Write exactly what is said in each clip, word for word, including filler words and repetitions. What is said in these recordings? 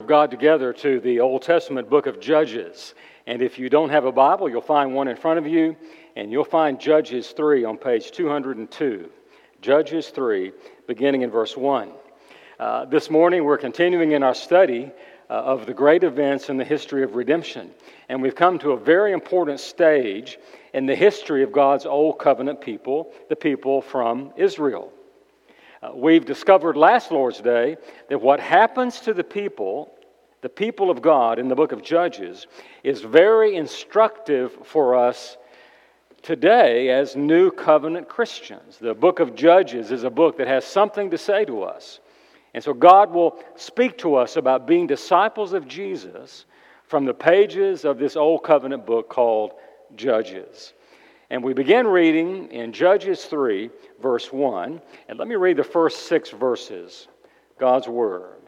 God together to the Old Testament book of Judges. And if you don't have a Bible, you'll find one in front of you, and you'll find Judges three on page two hundred two. Judges three, beginning in verse one. Uh, this morning, we're continuing in our study uh, of the great events in the history of redemption. And we've come to a very important stage in the history of God's Old Covenant people, the people from Israel. Uh, we've discovered last Lord's Day that what happens to the people, the people of God in the book of Judges, is very instructive for us today as New Covenant Christians. The book of Judges is a book that has something to say to us. And so God will speak to us about being disciples of Jesus from the pages of this Old Covenant book called Judges. And we begin reading in Judges three, verse one. And let me read the first six verses, God's Word.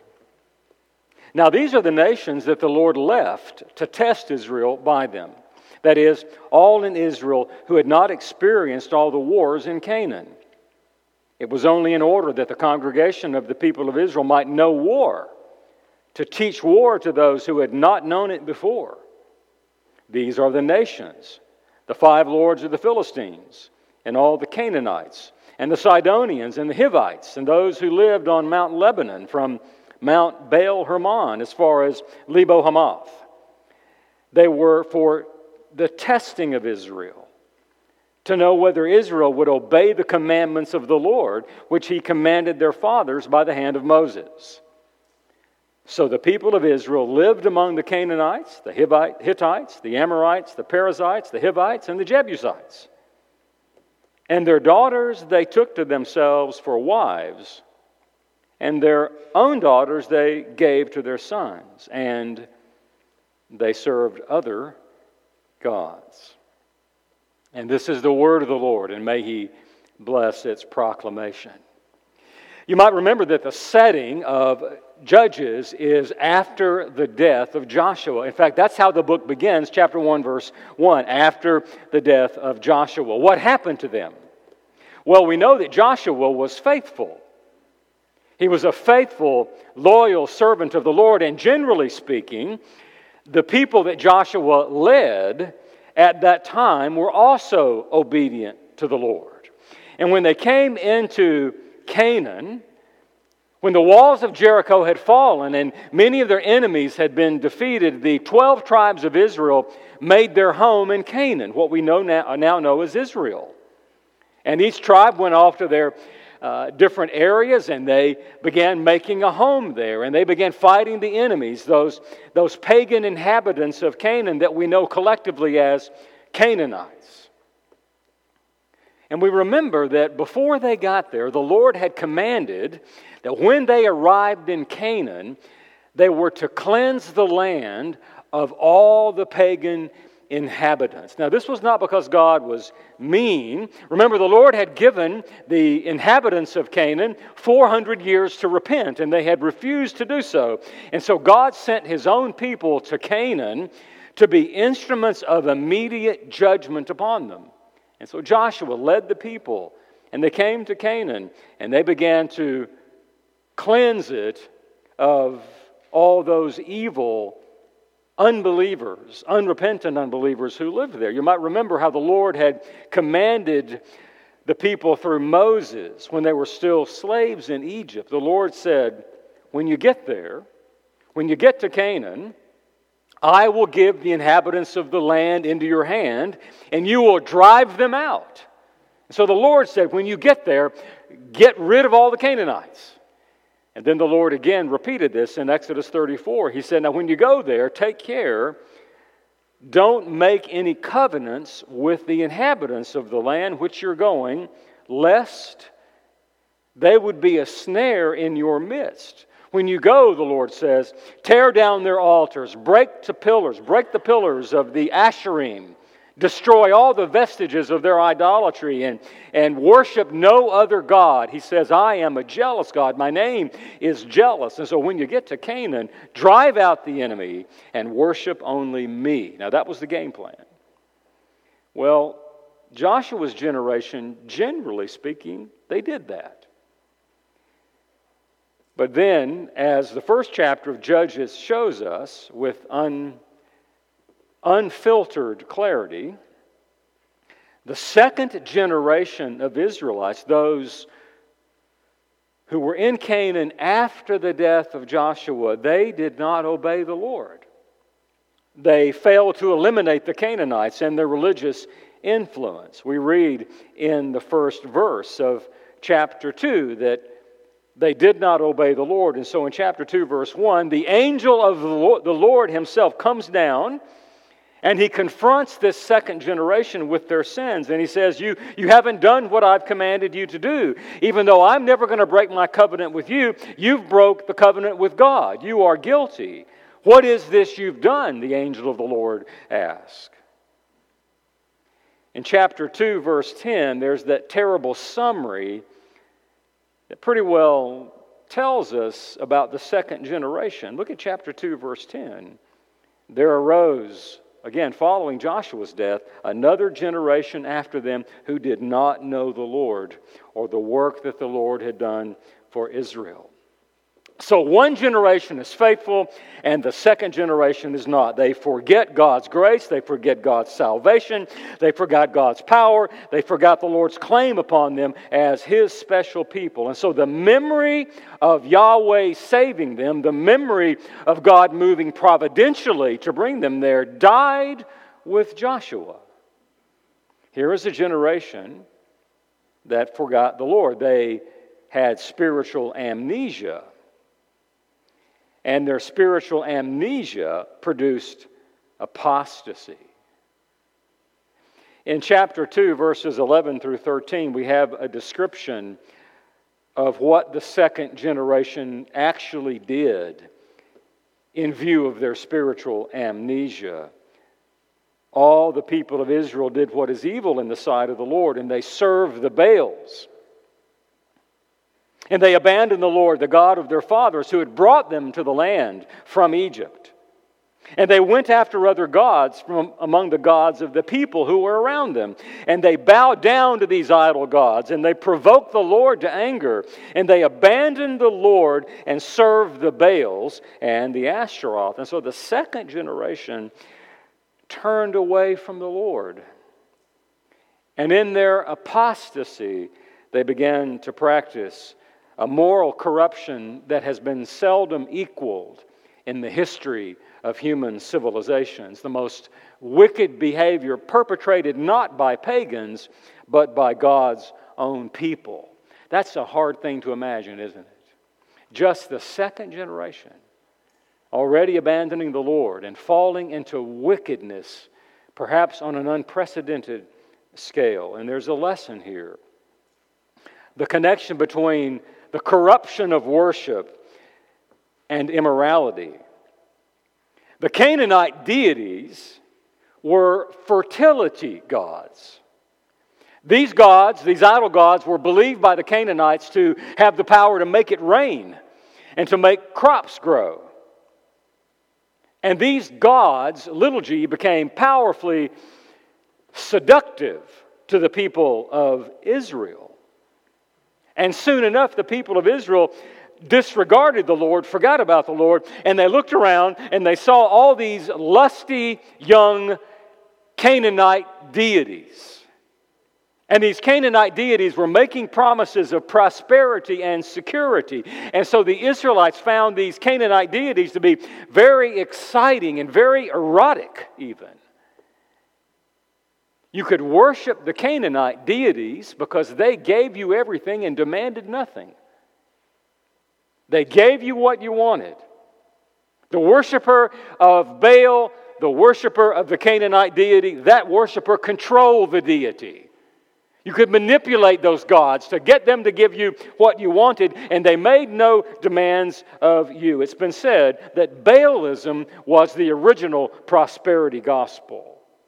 Now these are the nations that the Lord left to test Israel by them. That is, all in Israel who had not experienced all the wars in Canaan. It was only in order that the congregation of the people of Israel might know war, to teach war to those who had not known it before. These are the nations, the five lords of the Philistines, and all the Canaanites, and the Sidonians, and the Hivites, and those who lived on Mount Lebanon, from Mount Baal Hermon as far as Lebo Hamath. They were for the testing of Israel, to know whether Israel would obey the commandments of the Lord, which He commanded their fathers by the hand of Moses. So the people of Israel lived among the Canaanites, the Hittites, the Amorites, the Perizzites, the Hivites, and the Jebusites. And their daughters they took to themselves for wives, and their own daughters they gave to their sons, and they served other gods. And this is the word of the Lord, and may He bless its proclamation. You might remember that the setting of Judges is after the death of Joshua. In fact, that's how the book begins, chapter one, verse one, after the death of Joshua. What happened to them? Well, we know that Joshua was faithful. He was a faithful, loyal servant of the Lord, and generally speaking, the people that Joshua led at that time were also obedient to the Lord. And when they came into Canaan, when the walls of Jericho had fallen and many of their enemies had been defeated, the twelve tribes of Israel made their home in Canaan, what we know now, now know as Israel. And each tribe went off to their uh, different areas, and they began making a home there, and they began fighting the enemies, those, those pagan inhabitants of Canaan that we know collectively as Canaanites. And we remember that before they got there, the Lord had commanded that when they arrived in Canaan, they were to cleanse the land of all the pagan inhabitants. Now, this was not because God was mean. Remember, the Lord had given the inhabitants of Canaan four hundred years to repent, and they had refused to do so. And so God sent His own people to Canaan to be instruments of immediate judgment upon them. And so Joshua led the people, and they came to Canaan, and they began to cleanse it of all those evil unbelievers, unrepentant unbelievers who lived there. You might remember how the Lord had commanded the people through Moses when they were still slaves in Egypt. The Lord said, when you get there, when you get to Canaan, I will give the inhabitants of the land into your hand, and you will drive them out. So the Lord said, when you get there, get rid of all the Canaanites. And then the Lord again repeated this in Exodus thirty-four. He said, now when you go there, take care, don't make any covenants with the inhabitants of the land which you're going, lest they would be a snare in your midst. When you go, the Lord says, tear down their altars, break to pillars, break the pillars of the Asherim, destroy all the vestiges of their idolatry, and, and worship no other God. He says, I am a jealous God. My name is jealous. And so when you get to Canaan, drive out the enemy and worship only me. Now that was the game plan. Well, Joshua's generation, generally speaking, they did that. But then, as the first chapter of Judges shows us with un, unfiltered clarity, the second generation of Israelites, those who were in Canaan after the death of Joshua, they did not obey the Lord. They failed to eliminate the Canaanites and their religious influence. We read in the first verse of chapter two that they did not obey the Lord. And so in chapter two, verse one, the angel of the Lord, the Lord himself comes down and he confronts this second generation with their sins. And he says, you, you haven't done what I've commanded you to do. Even though I'm never going to break my covenant with you, you've broke the covenant with God. You are guilty. What is this you've done? The angel of the Lord asked. In chapter two, verse ten, there's that terrible summary that pretty well tells us about the second generation. Look at chapter two, verse ten. There arose, again, following Joshua's death, another generation after them who did not know the Lord or the work that the Lord had done for Israel. So one generation is faithful and the second generation is not. They forget God's grace. They forget God's salvation. They forgot God's power. They forgot the Lord's claim upon them as His special people. And so the memory of Yahweh saving them, the memory of God moving providentially to bring them there, died with Joshua. Here is a generation that forgot the Lord. They had spiritual amnesia. And their spiritual amnesia produced apostasy. In chapter two, verses eleven through thirteen, we have a description of what the second generation actually did in view of their spiritual amnesia. All the people of Israel did what is evil in the sight of the Lord, and they served the Baals. And they abandoned the Lord, the God of their fathers, who had brought them to the land from Egypt. And they went after other gods from among the gods of the people who were around them. And they bowed down to these idol gods, and they provoked the Lord to anger. And they abandoned the Lord and served the Baals and the Ashtaroth. And so the second generation turned away from the Lord. And in their apostasy, they began to practice a moral corruption that has been seldom equaled in the history of human civilizations. The most wicked behavior perpetrated not by pagans, but by God's own people. That's a hard thing to imagine, isn't it? Just the second generation already abandoning the Lord and falling into wickedness, perhaps on an unprecedented scale. And there's a lesson here. The connection between the corruption of worship and immorality. The Canaanite deities were fertility gods. These gods, these idol gods, were believed by the Canaanites to have the power to make it rain and to make crops grow. And these gods, little g, became powerfully seductive to the people of Israel. And soon enough, the people of Israel disregarded the Lord, forgot about the Lord, and they looked around and they saw all these lusty young Canaanite deities. And these Canaanite deities were making promises of prosperity and security. And so the Israelites found these Canaanite deities to be very exciting and very erotic even. You could worship the Canaanite deities because they gave you everything and demanded nothing. They gave you what you wanted. The worshiper of Baal, the worshiper of the Canaanite deity, that worshiper controlled the deity. You could manipulate those gods to get them to give you what you wanted, and they made no demands of you. It's been said that Baalism was the original prosperity gospel.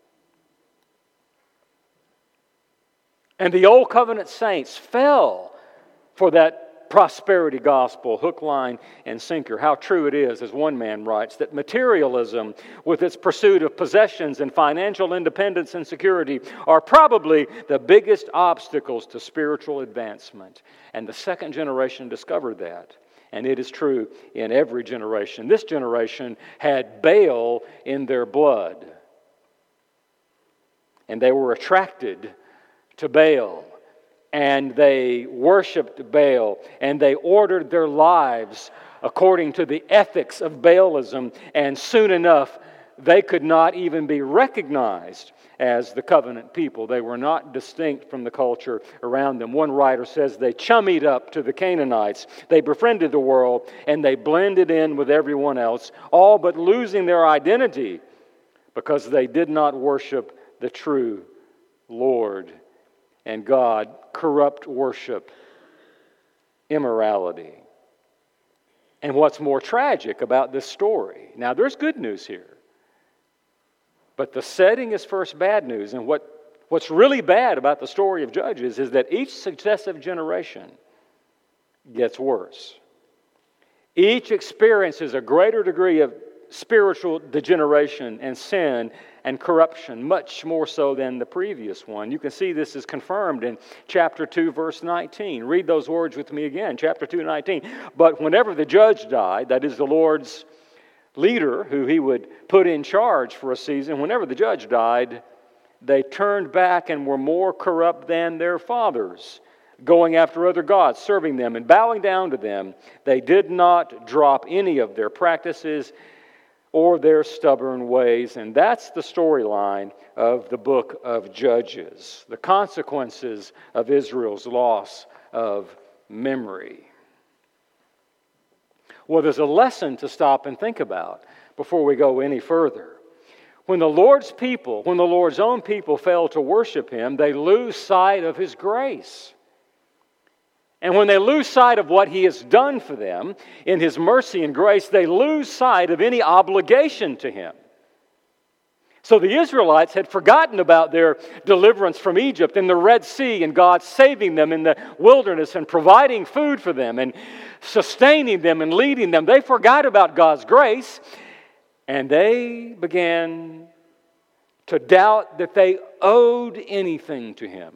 And the Old Covenant saints fell for that prosperity gospel, hook, line, and sinker. How true it is, as one man writes, that materialism, with its pursuit of possessions and financial independence and security, are probably the biggest obstacles to spiritual advancement. And the second generation discovered that. And it is true in every generation. This generation had Baal in their blood. And they were attracted to Baal. And they worshiped Baal. And they ordered their lives according to the ethics of Baalism. And soon enough, they could not even be recognized as the covenant people. They were not distinct from the culture around them. One writer says they chummied up to the Canaanites. They befriended the world and they blended in with everyone else, all but losing their identity because they did not worship the true Lord and God. Corrupt worship, immorality. And what's more tragic about this story, now there's good news here. But the setting is first bad news. And what, what's really bad about the story of Judges is that each successive generation gets worse. Each experiences a greater degree of spiritual degeneration and sin and corruption, much more so than the previous one. You can see this is confirmed in chapter two, verse nineteen. Read those words with me again, chapter two, nineteen. But whenever the judge died, that is the Lord's leader who he would put in charge for a season, whenever the judge died, they turned back and were more corrupt than their fathers, going after other gods, serving them and bowing down to them. They did not drop any of their practices or their stubborn ways. And that's the storyline of the book of Judges, the consequences of Israel's loss of memory. Well, there's a lesson to stop and think about before we go any further. When the Lord's people, when the Lord's own people fail to worship Him, they lose sight of His grace. And when they lose sight of what He has done for them in His mercy and grace, they lose sight of any obligation to Him. So the Israelites had forgotten about their deliverance from Egypt and the Red Sea and God saving them in the wilderness and providing food for them and sustaining them and leading them. They forgot about God's grace and they began to doubt that they owed anything to Him.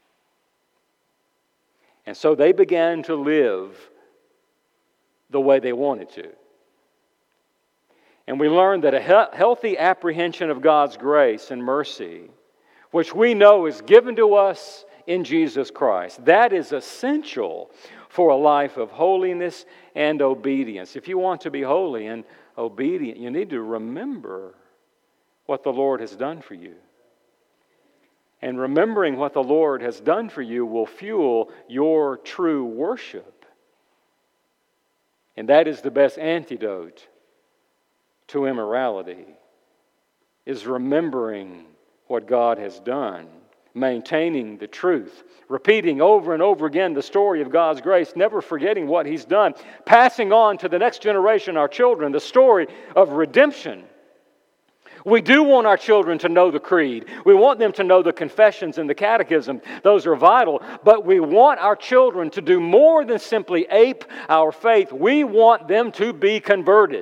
And so they began to live the way they wanted to. And we learned that a he- healthy apprehension of God's grace and mercy, which we know is given to us in Jesus Christ, that is essential for a life of holiness and obedience. If you want to be holy and obedient, you need to remember what the Lord has done for you. And remembering what the Lord has done for you will fuel your true worship. And that is the best antidote to immorality, is remembering what God has done, maintaining the truth, repeating over and over again the story of God's grace, never forgetting what He's done, passing on to the next generation, our children, the story of redemption. We do want our children to know the creed. We want them to know the confessions and the catechism. Those are vital. But we want our children to do more than simply ape our faith. We want them to be converted.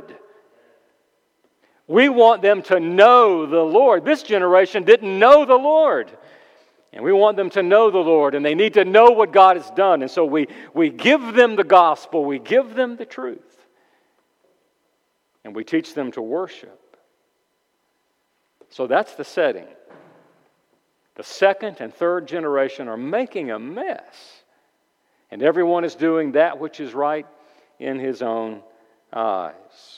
We want them to know the Lord. This generation didn't know the Lord. And we want them to know the Lord. And they need to know what God has done. And so we, we give them the gospel. We give them the truth. And we teach them to worship. So that's the setting. The second and third generation are making a mess. And everyone is doing that which is right in his own eyes.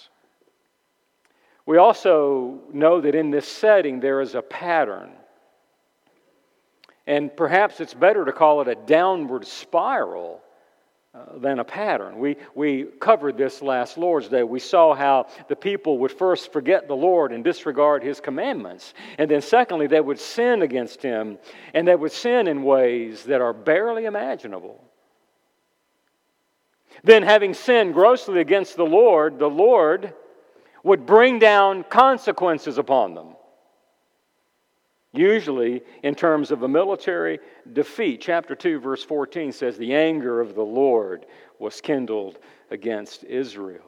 We also know that in this setting there is a pattern. And perhaps it's better to call it a downward spiral uh, than a pattern. We, we covered this last Lord's Day. We saw how the people would first forget the Lord and disregard His commandments. And then secondly, they would sin against Him. And they would sin in ways that are barely imaginable. Then having sinned grossly against the Lord, the Lord would bring down consequences upon them. Usually in terms of a military defeat. Chapter two, verse fourteen says, the anger of the Lord was kindled against Israel.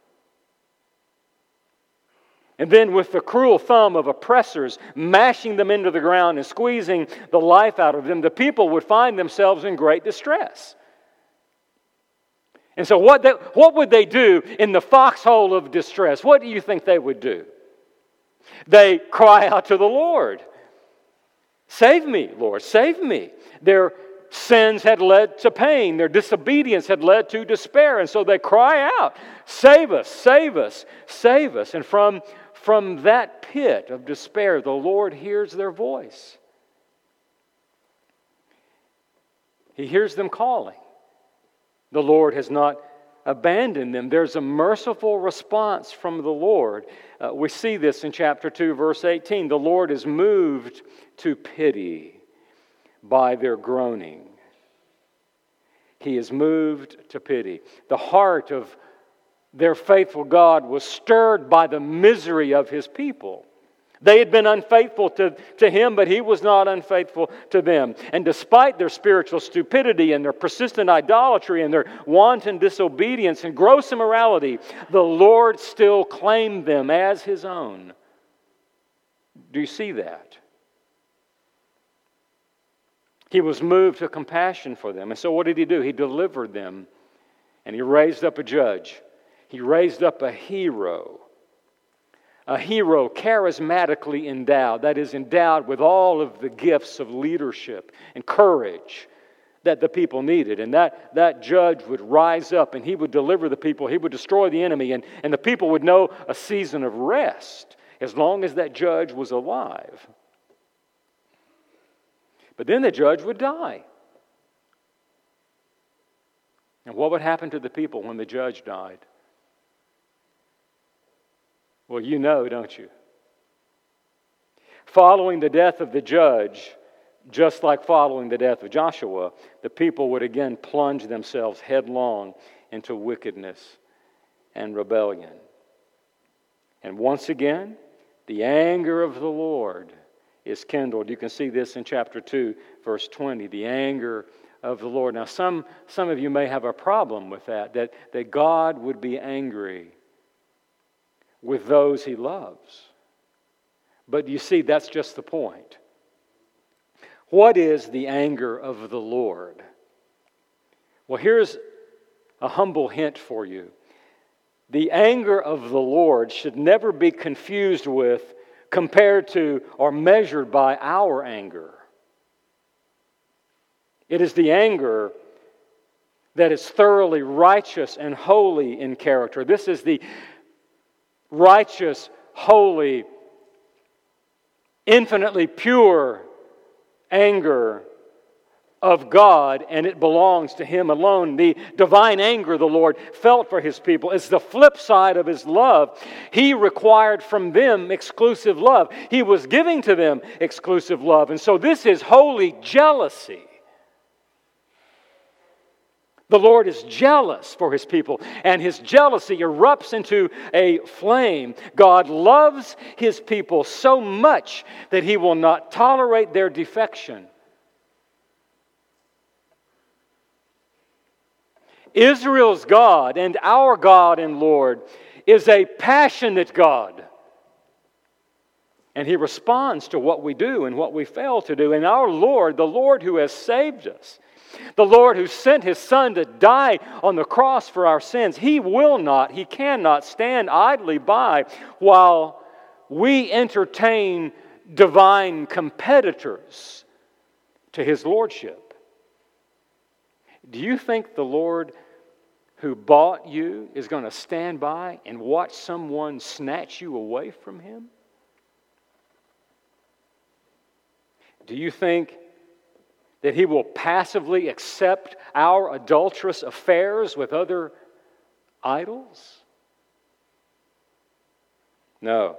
And then with the cruel thumb of oppressors mashing them into the ground and squeezing the life out of them, the people would find themselves in great distress. And so what, they, what would they do in the foxhole of distress? What do you think they would do? They cry out to the Lord. Save me, Lord, save me. Their sins had led to pain. Their disobedience had led to despair. And so they cry out, save us, save us, save us. And from, from that pit of despair, the Lord hears their voice. He hears them calling. The Lord has not abandoned them. There's a merciful response from the Lord. Uh, we see this in chapter two, verse eighteen. The Lord is moved to pity by their groaning. He is moved to pity. The heart of their faithful God was stirred by the misery of His people. They had been unfaithful to, to Him, but He was not unfaithful to them. And despite their spiritual stupidity and their persistent idolatry and their wanton disobedience and gross immorality, the Lord still claimed them as His own. Do you see that? He was moved to compassion for them. And so what did He do? He delivered them, and He raised up a judge. He raised up a hero. A hero charismatically endowed, that is, endowed with all of the gifts of leadership and courage that the people needed. And that, that judge would rise up and he would deliver the people. He would destroy the enemy, and, and the people would know a season of rest as long as that judge was alive. But then the judge would die. And what would happen to the people when the judge died? Well, you know, don't you? Following the death of the judge, just like following the death of Joshua, the people would again plunge themselves headlong into wickedness and rebellion. And once again, the anger of the Lord is kindled. You can see this in chapter two, verse twenty, the anger of the Lord. Now, some, some of you may have a problem with that, that, that God would be angry with those He loves. But you see, that's just the point. What is the anger of the Lord? Well, here's a humble hint for you. The anger of the Lord should never be confused with, compared to, or measured by our anger. It is the anger that is thoroughly righteous and holy in character. This is the righteous, holy, infinitely pure anger of God, and it belongs to Him alone. The divine anger the Lord felt for His people is the flip side of His love. He required from them exclusive love. He was giving to them exclusive love. And so this is holy jealousy. The Lord is jealous for His people, and His jealousy erupts into a flame. God loves His people so much that He will not tolerate their defection. Israel's God and our God and Lord is a passionate God. And He responds to what we do and what we fail to do. And our Lord, the Lord who has saved us, the Lord who sent His Son to die on the cross for our sins, He will not, He cannot stand idly by while we entertain divine competitors to His Lordship. Do you think the Lord who bought you is going to stand by and watch someone snatch you away from Him? Do you think that He will passively accept our adulterous affairs with other idols? No.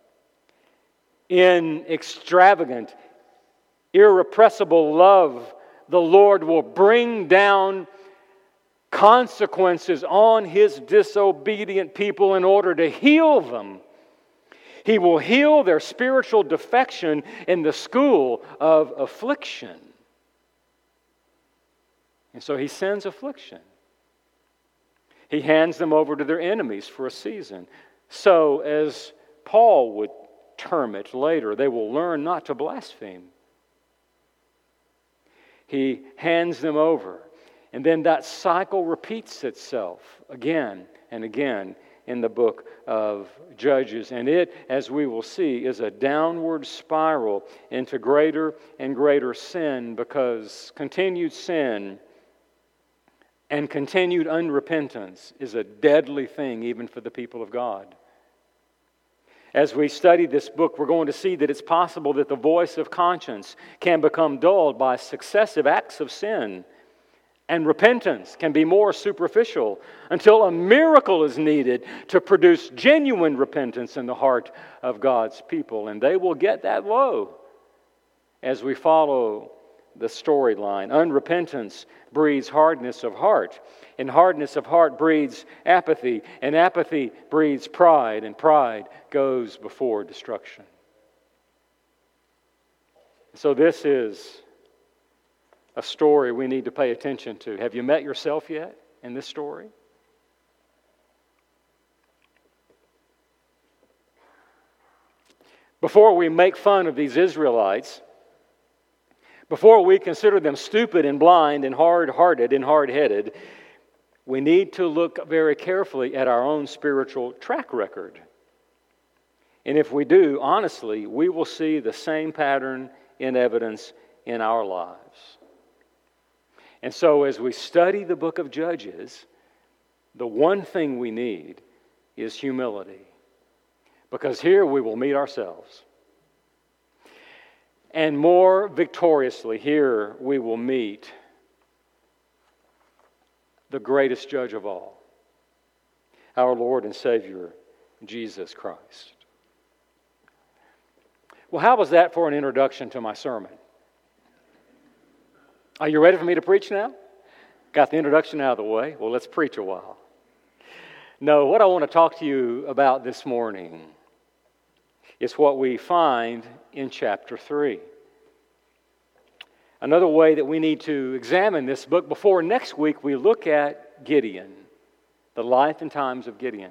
In extravagant, irrepressible love, the Lord will bring down consequences on His disobedient people in order to heal them. He will heal their spiritual defection in the school of affliction. And so He sends affliction. He hands them over to their enemies for a season. So, as Paul would term it later, they will learn not to blaspheme. He hands them over. And then that cycle repeats itself again and again in the book of Judges. And it, as we will see, is a downward spiral into greater and greater sin, because continued sin and continued unrepentance is a deadly thing even for the people of God. As we study this book, we're going to see that it's possible that the voice of conscience can become dulled by successive acts of sin, and repentance can be more superficial until a miracle is needed to produce genuine repentance in the heart of God's people. And they will get that low as we follow the storyline. Unrepentance breeds hardness of heart, and hardness of heart breeds apathy, and apathy breeds pride, and pride goes before destruction. So this is a story we need to pay attention to. Have you met yourself yet in this story? Before we make fun of these Israelites, before we consider them stupid and blind and hard-hearted and hard-headed, we need to look very carefully at our own spiritual track record. And if we do, honestly, we will see the same pattern in evidence in our lives. And so as we study the book of Judges, the one thing we need is humility. Because here we will meet ourselves. And more victoriously, here we will meet the greatest judge of all, our Lord and Savior, Jesus Christ. Well, how was that for an introduction to my sermon? Are you ready for me to preach now? Got the introduction out of the way? Well, let's preach a while. No, what I want to talk to you about this morning is what we find in chapter three. Another way that we need to examine this book before next week we look at Gideon, the life and times of Gideon.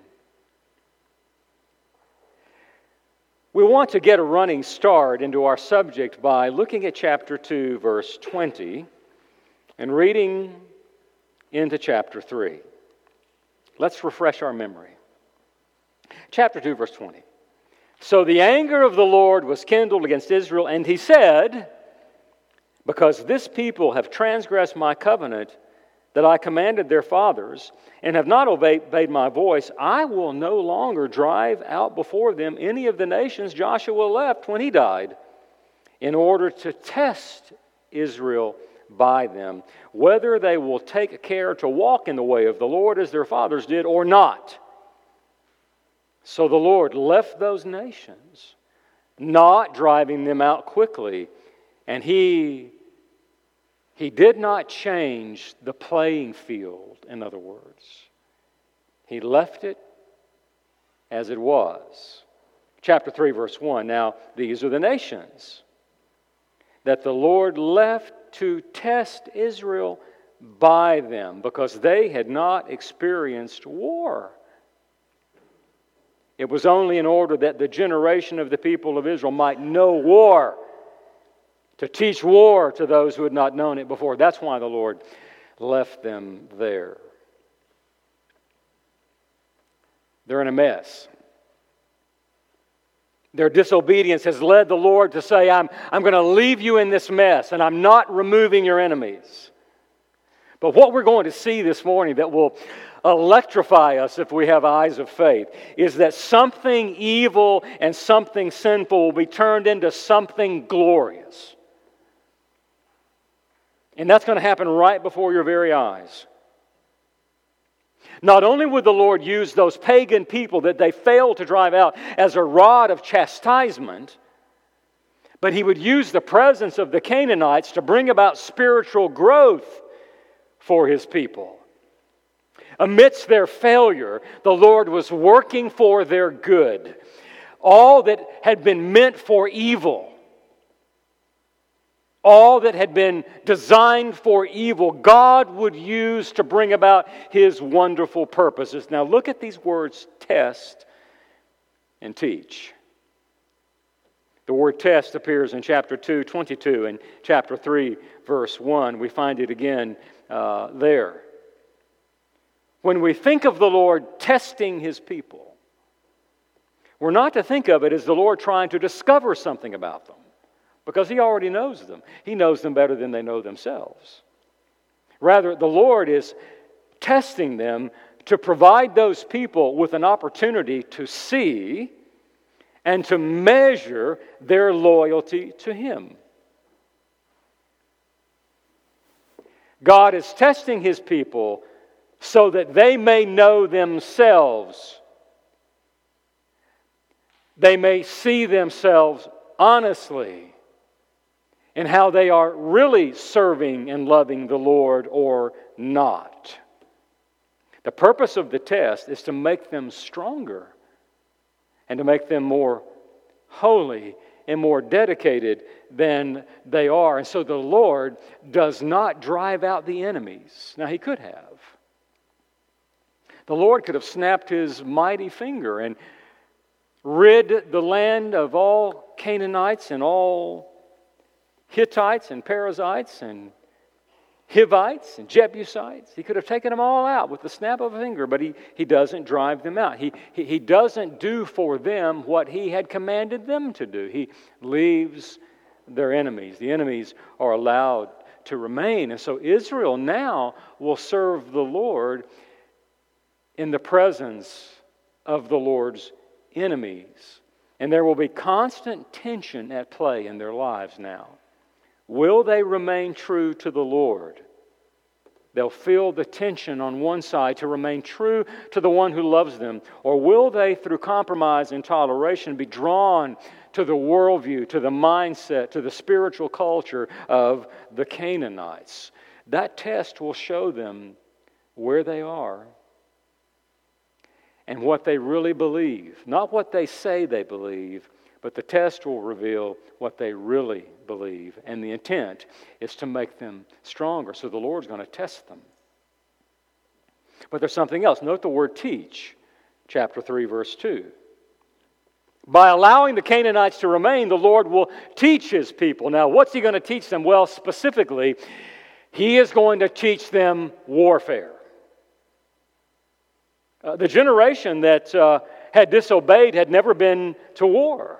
We want to get a running start into our subject by looking at chapter two, verse twenty, and reading into chapter three. Let's refresh our memory. Chapter two, verse twenty. So the anger of the Lord was kindled against Israel, and he said, because this people have transgressed my covenant that I commanded their fathers, and have not obeyed my voice, I will no longer drive out before them any of the nations Joshua left when he died, in order to test Israel by them, whether they will take care to walk in the way of the Lord as their fathers did or not. So the Lord left those nations, not driving them out quickly, and He He did not change the playing field, in other words. He left it as it was. Chapter three, verse one. Now, these are the nations that the Lord left to test Israel by them, because they had not experienced war. It was only in order that the generation of the people of Israel might know war, to teach war to those who had not known it before. That's why the Lord left them there. They're in a mess. Their disobedience has led the Lord to say, I'm, I'm going to leave you in this mess, and I'm not removing your enemies. But what we're going to see this morning that will electrify us if we have eyes of faith is that something evil and something sinful will be turned into something glorious. And that's going to happen right before your very eyes. Not only would the Lord use those pagan people that they failed to drive out as a rod of chastisement, but He would use the presence of the Canaanites to bring about spiritual growth for His people. Amidst their failure, the Lord was working for their good. All that had been meant for evil, all that had been designed for evil, God would use to bring about His wonderful purposes. Now look at these words, test and teach. The word test appears in chapter two, twenty-two, and chapter three, verse one. We find it again uh, there. When we think of the Lord testing His people, we're not to think of it as the Lord trying to discover something about them, because He already knows them. He knows them better than they know themselves. Rather, the Lord is testing them to provide those people with an opportunity to see and to measure their loyalty to Him. God is testing His people so that they may know themselves. They may see themselves honestly in how they are really serving and loving the Lord or not. The purpose of the test is to make them stronger and to make them more holy and more dedicated than they are. And so the Lord does not drive out the enemies. Now, He could have. The Lord could have snapped His mighty finger and rid the land of all Canaanites and all Hittites and Perizzites and Hivites and Jebusites. He could have taken them all out with the snap of a finger, but he, he doesn't drive them out. He, he, he doesn't do for them what He had commanded them to do. He leaves their enemies. The enemies are allowed to remain. And so Israel now will serve the Lord in the presence of the Lord's enemies. And there will be constant tension at play in their lives now. Will they remain true to the Lord? They'll feel the tension on one side to remain true to the one who loves them. Or will they, through compromise and toleration, be drawn to the worldview, to the mindset, to the spiritual culture of the Canaanites? That test will show them where they are and what they really believe. Not what they say they believe, but the test will reveal what they really believe. And the intent is to make them stronger. So the Lord's going to test them. But there's something else. Note the word teach, chapter three, verse two. By allowing the Canaanites to remain, the Lord will teach His people. Now, what's He going to teach them? Well, specifically, He is going to teach them warfare. Uh, the generation that uh, had disobeyed had never been to war.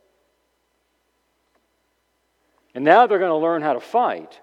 And now they're going to learn how to fight.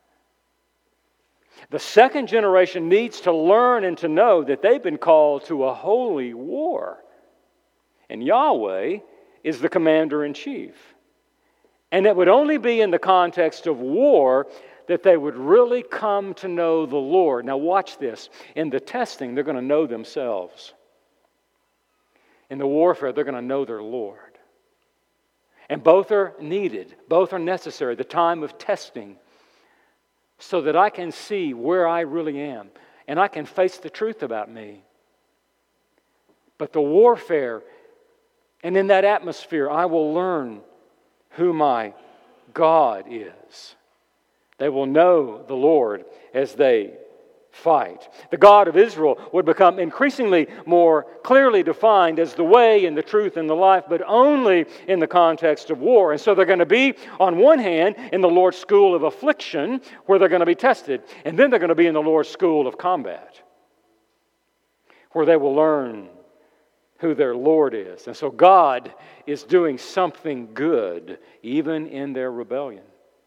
The second generation needs to learn and to know that they've been called to a holy war. And Yahweh is the commander-in-chief. And it would only be in the context of war that they would really come to know the Lord. Now watch this. In the testing, they're going to know themselves. In the warfare, they're going to know their Lord. And both are needed. Both are necessary. The time of testing, so that I can see where I really am. And I can face the truth about me. But the warfare, and in that atmosphere, I will learn who my God is. They will know the Lord as they fight. The God of Israel would become increasingly more clearly defined as the way and the truth and the life, but only in the context of war. And so they're going to be, on one hand, in the Lord's school of affliction, where they're going to be tested. And then they're going to be in the Lord's school of combat, where they will learn who their Lord is. And so God is doing something good, even in their rebellion.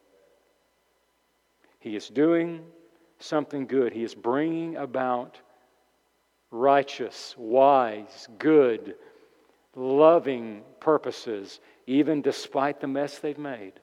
He is doing something good. He is bringing about righteous, wise, good, loving purposes, even despite the mess they've made.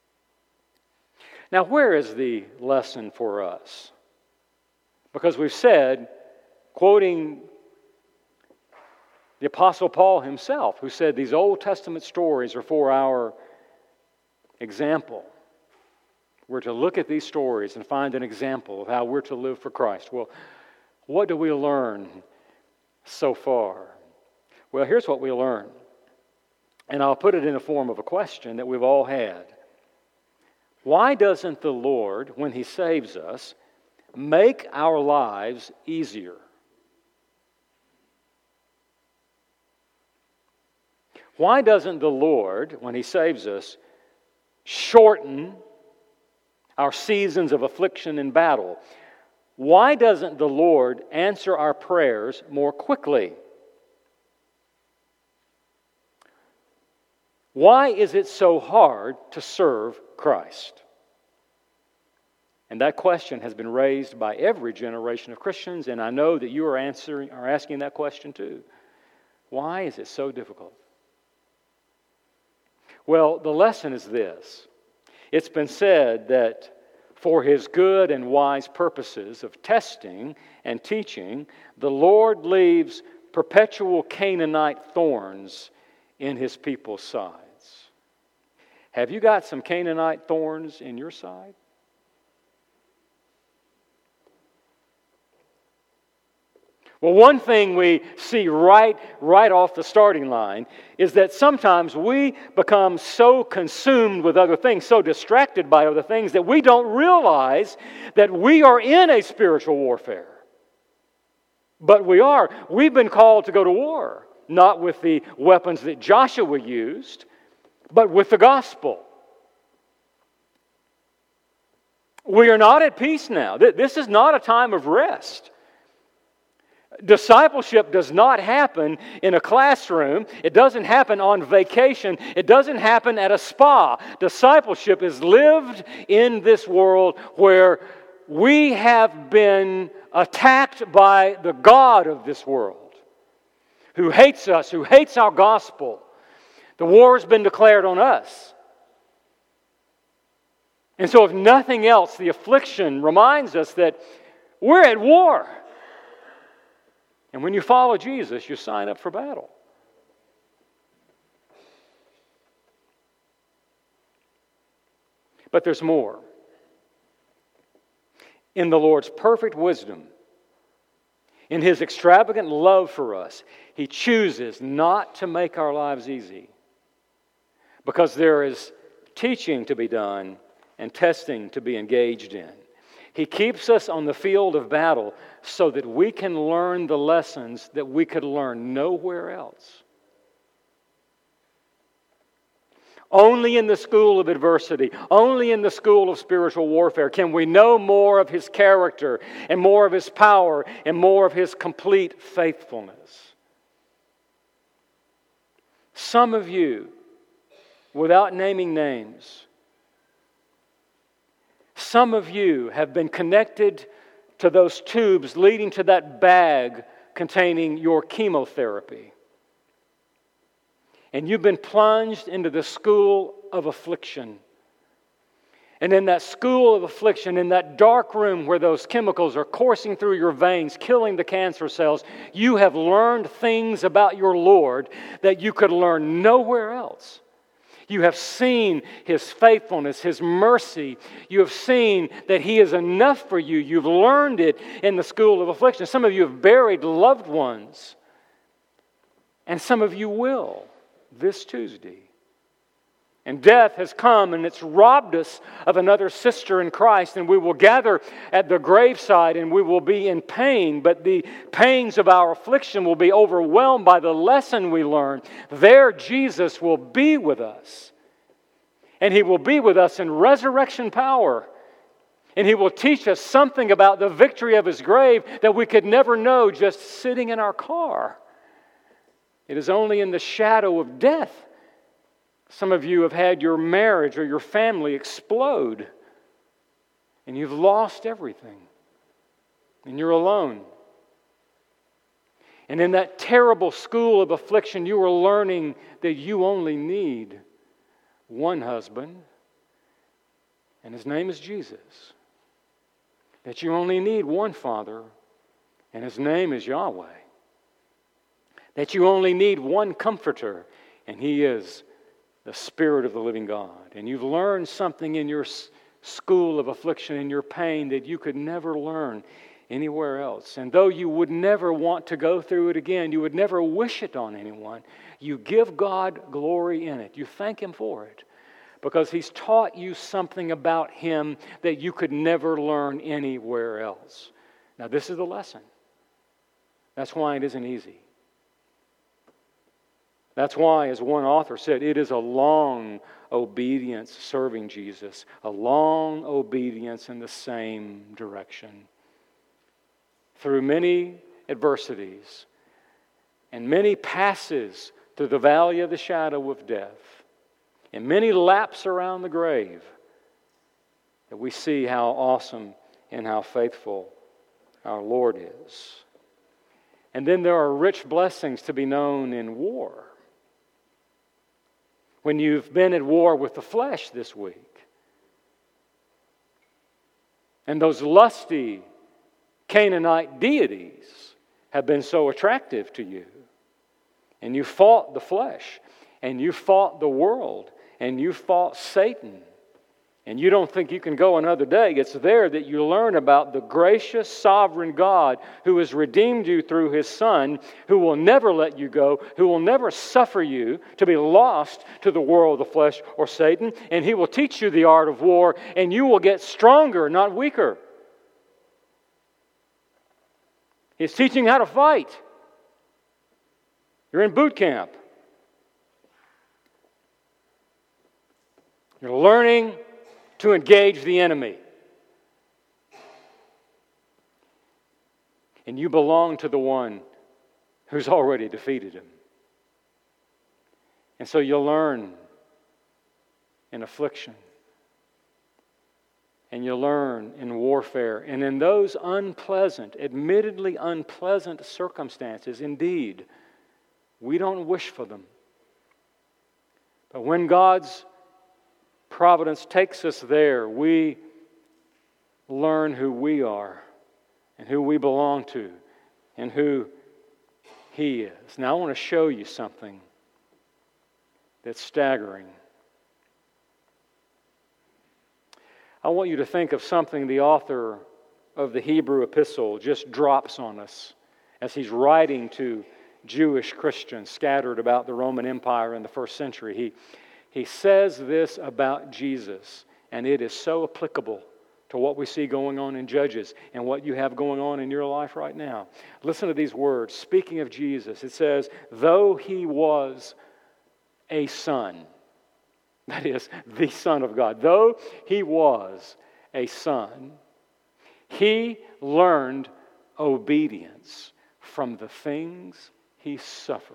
Now, where is the lesson for us? Because we've said, quoting the Apostle Paul himself, who said these Old Testament stories are for our example. We're to look at these stories and find an example of how we're to live for Christ. Well, what do we learn so far? Well, here's what we learn. And I'll put it in the form of a question that we've all had. Why doesn't the Lord, when He saves us, make our lives easier? Why doesn't the Lord, when He saves us, shorten our seasons of affliction and battle? Why doesn't the Lord answer our prayers more quickly? Why is it so hard to serve Christ? And that question has been raised by every generation of Christians, and I know that you are answering, are asking that question too. Why is it so difficult? Well, the lesson is this. It's been said that for His good and wise purposes of testing and teaching, the Lord leaves perpetual Canaanite thorns in His people's sides. Have you got some Canaanite thorns in your side? Well, one thing we see right, right off the starting line is that sometimes we become so consumed with other things, so distracted by other things, that we don't realize that we are in a spiritual warfare. But we are. We've been called to go to war, not with the weapons that Joshua used, but with the gospel. We are not at peace now. This is not a time of rest. Discipleship does not happen in a classroom. It doesn't happen on vacation. It doesn't happen at a spa. Discipleship is lived in this world where we have been attacked by the God of this world, who hates us, who hates our gospel. The war has been declared on us. And so if nothing else, the affliction reminds us that we're at war. And when you follow Jesus, you sign up for battle. But there's more. In the Lord's perfect wisdom, in His extravagant love for us, He chooses not to make our lives easy, because there is teaching to be done and testing to be engaged in. He keeps us on the field of battle so that we can learn the lessons that we could learn nowhere else. Only in the school of adversity, only in the school of spiritual warfare can we know more of His character and more of His power and more of His complete faithfulness. Some of you, without naming names, some of you have been connected to those tubes leading to that bag containing your chemotherapy. And you've been plunged into the school of affliction. And in that school of affliction, in that dark room where those chemicals are coursing through your veins, killing the cancer cells, you have learned things about your Lord that you could learn nowhere else. You have seen His faithfulness, His mercy. You have seen that He is enough for you. You've learned it in the school of affliction. Some of you have buried loved ones. And some of you will this Tuesday. And death has come and it's robbed us of another sister in Christ. And we will gather at the graveside and we will be in pain. But the pains of our affliction will be overwhelmed by the lesson we learn. There Jesus will be with us. And He will be with us in resurrection power. And He will teach us something about the victory of His grave that we could never know just sitting in our car. It is only in the shadow of death. Some of you have had your marriage or your family explode, and you've lost everything, and you're alone. And in that terrible school of affliction, you are learning that you only need one husband, and His name is Jesus. That you only need one father, and His name is Yahweh. That you only need one comforter, and He is the Spirit of the living God. And you've learned something in your school of affliction, in your pain, that you could never learn anywhere else. And though you would never want to go through it again, you would never wish it on anyone, you give God glory in it. You thank Him for it, because He's taught you something about Him that you could never learn anywhere else. Now, this is the lesson. That's why it isn't easy. That's why, as one author said, it is a long obedience serving Jesus, a long obedience in the same direction. Through many adversities and many passes through the valley of the shadow of death and many laps around the grave, that we see how awesome and how faithful our Lord is. And then there are rich blessings to be known in war. When you've been at war with the flesh this week, and those lusty Canaanite deities have been so attractive to you, and you fought the flesh, and you fought the world, and you fought Satan, and you don't think you can go another day, it's there that you learn about the gracious, sovereign God who has redeemed you through His Son, who will never let you go, who will never suffer you to be lost to the world, the flesh, or Satan, and He will teach you the art of war, and you will get stronger, not weaker. He's teaching how to fight. You're in boot camp. You're learning to engage the enemy. And you belong to the one who's already defeated him. And so you'll learn in affliction. And you learn in warfare. And in those unpleasant, admittedly unpleasant circumstances, indeed, we don't wish for them. But when God's providence takes us there, we learn who we are and who we belong to and who He is. Now I want to show you something that's staggering. I want you to think of something the author of the Hebrew epistle just drops on us as he's writing to Jewish Christians scattered about the Roman Empire in the first century. He He says this about Jesus, and it is so applicable to what we see going on in Judges and what you have going on in your life right now. Listen to these words. Speaking of Jesus, it says, though He was a son, that is, the Son of God, though He was a son, He learned obedience from the things He suffered.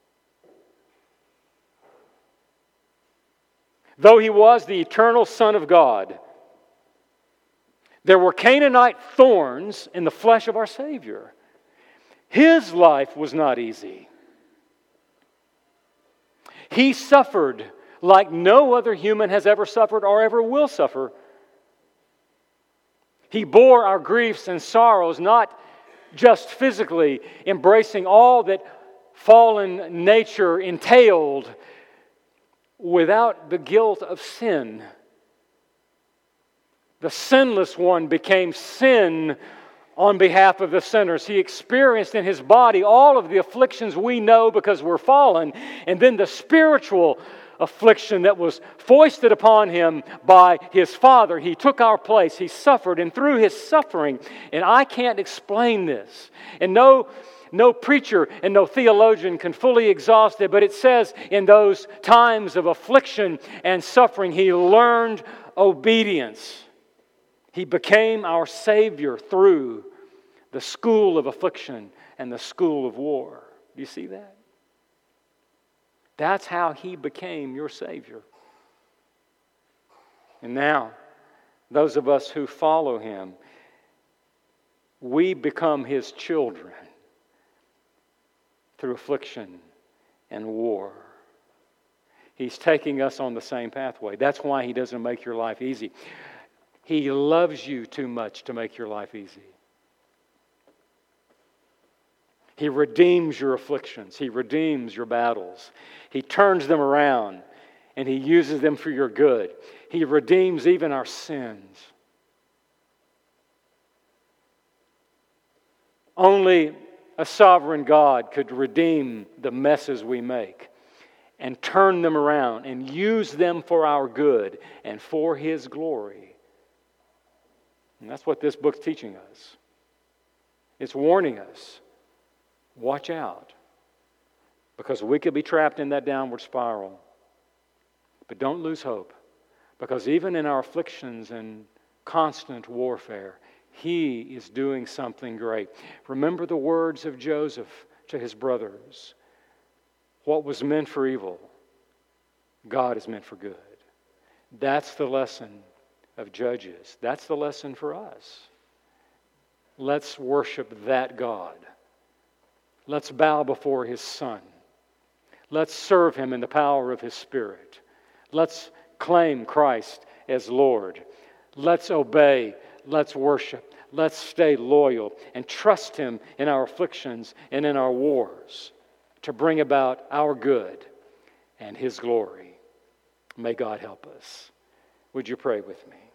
Though He was the eternal Son of God, there were Canaanite thorns in the flesh of our Savior. His life was not easy. He suffered like no other human has ever suffered or ever will suffer. He bore our griefs and sorrows, not just physically, embracing all that fallen nature entailed, without the guilt of sin. The sinless one became sin on behalf of the sinners. He experienced in His body all of the afflictions we know because we're fallen, and then the spiritual affliction that was foisted upon Him by His Father. He took our place. He suffered, and through His suffering, and I can't explain this, and no No preacher and no theologian can fully exhaust it, but it says in those times of affliction and suffering, He learned obedience. He became our Savior through the school of affliction and the school of war. Do you see that? That's how He became your Savior. And now, those of us who follow Him, we become His children through affliction and war. He's taking us on the same pathway. That's why He doesn't make your life easy. He loves you too much to make your life easy. He redeems your afflictions. He redeems your battles. He turns them around and He uses them for your good. He redeems even our sins. Only a sovereign God could redeem the messes we make and turn them around and use them for our good and for His glory. And that's what this book's teaching us. It's warning us. Watch out. because we could be trapped in that downward spiral. But don't lose hope, because even in our afflictions and constant warfare, He is doing something great. Remember the words of Joseph to his brothers. What was meant for evil, God is meant for good. That's the lesson of Judges. That's the lesson for us. Let's worship that God. Let's bow before His Son. Let's serve Him in the power of His Spirit. Let's claim Christ as Lord. Let's obey. Let's worship. Let's stay loyal and trust Him in our afflictions and in our wars to bring about our good and His glory. May God help us. Would you pray with me?